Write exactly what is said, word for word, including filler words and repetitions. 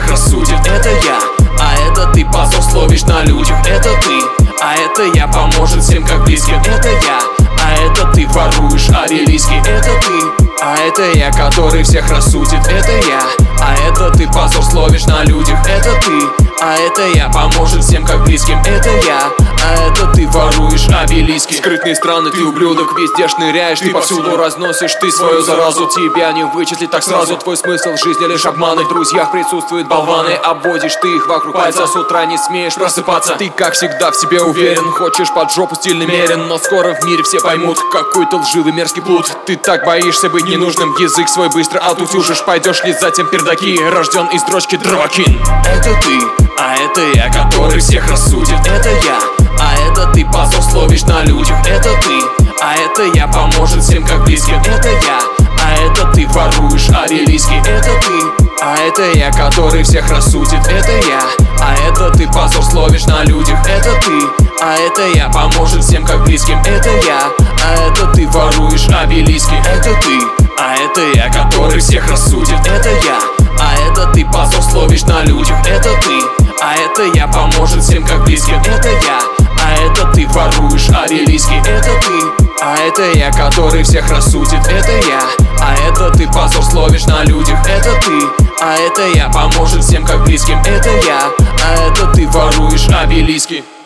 всех рассудит. Это я, а это ты позор словишь на людях. Это ты, а это я поможет всем как близким. Это я, а это ты воруешь обелиски. Это ты, а это я, который всех рассудит. Это я, а это ты позор словишь на людях. Это ты, а это я поможет всем как близким. Это я, а это ты воруешь обелиски. Скрытные страны, ты ублюдок, везде шныряешь, ты повсюду разносишь ты свою заразу. Тебя не вычислить так сразу, твой смысл в жизни лишь обманы. В друзьях присутствуют болваны, обводишь ты их вокруг пальца. С утра не смеешь просыпаться, ты как всегда в себе уверен. Хочешь под жопу стильно мерен, но скоро в мире все поймут, какой ты лживый мерзкий плут. Ты так боишься быть ненужным, язык свой быстро отутюжишь. Пойдешь ли затем пердаки, рожден из дрочки дровокин. Это ты, а это я, который всех рассудит. Это я, а это ты позор словишь на людях. Это ты, а это я поможет всем как близким. Это я, а это ты воруешь обелиски. Это ты, а это я, который всех рассудит. Это я, а это ты позор словишь на людях. Это ты, а это я поможет всем как близким. Это я, а это ты воруешь обелиски. Это ты, а это я, который всех рассудит. Это я, а это ты позор словишь на людях. Это ты, а это я поможет всем как близким. Это я, а это ты воруешь обелиски. Это ты, а это я, который всех рассудит. Это я, а это ты позор словишь на людях. Это ты, а это я поможет всем как близким. Это я, а это ты воруешь обелиски.